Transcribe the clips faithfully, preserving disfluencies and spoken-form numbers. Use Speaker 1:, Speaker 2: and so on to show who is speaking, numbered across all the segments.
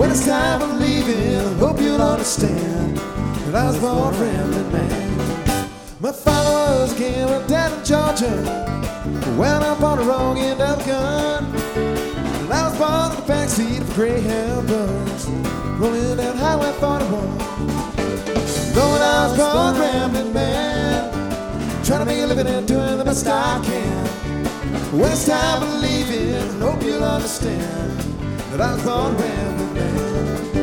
Speaker 1: When it's time for leaving, I hope you'll understand that I was born a rambling man. My father was a king with dad in Georgia, wound up on the wrong end of a gun. And I was born in the backseat of a Greyhound bus, rolling down Highway forty-one. Though I was born a rambling man, trying to make a living and doing the best I can. When it's time for leaving, I hope you'll understand that I was born a rambling man.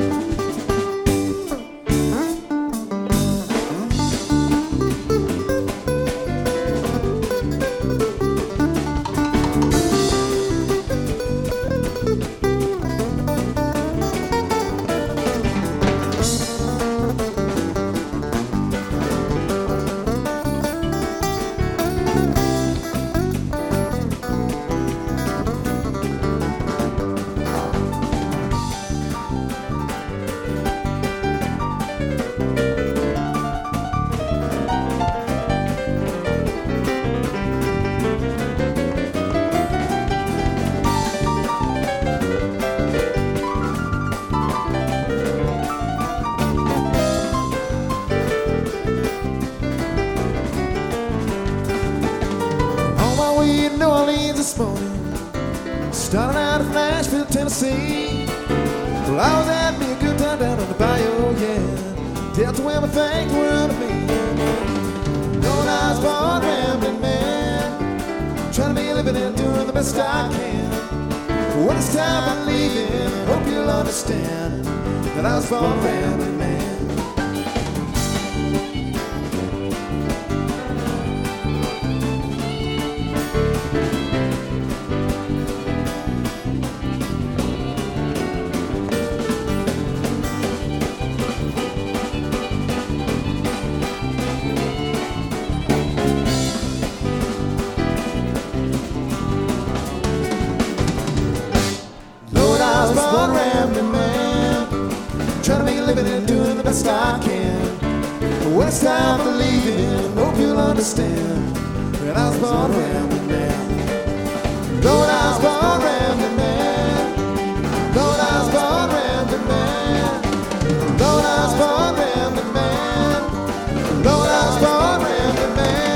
Speaker 1: New Orleans this morning, starting out of Nashville, Tennessee. Well, I was having me a good time down on the bayou, yeah. Delta women think the world of me. Knowing I was born a rambling man, trying to be living and doing the best I can. When it's time for leaving, I hope you'll understand that I was born a rambling man. I was born a rambling man, trying to make a living and doing the best I can. When it's time for leaving, hope you'll understand that I was born a rambling man. Lord, I was born a rambling man. Lord, I was born a rambling man. Lord, I was born a rambling man. Lord, I was born a rambling man.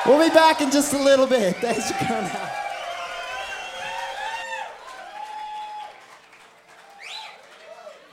Speaker 2: We'll be back in just a little bit. Thanks for coming out.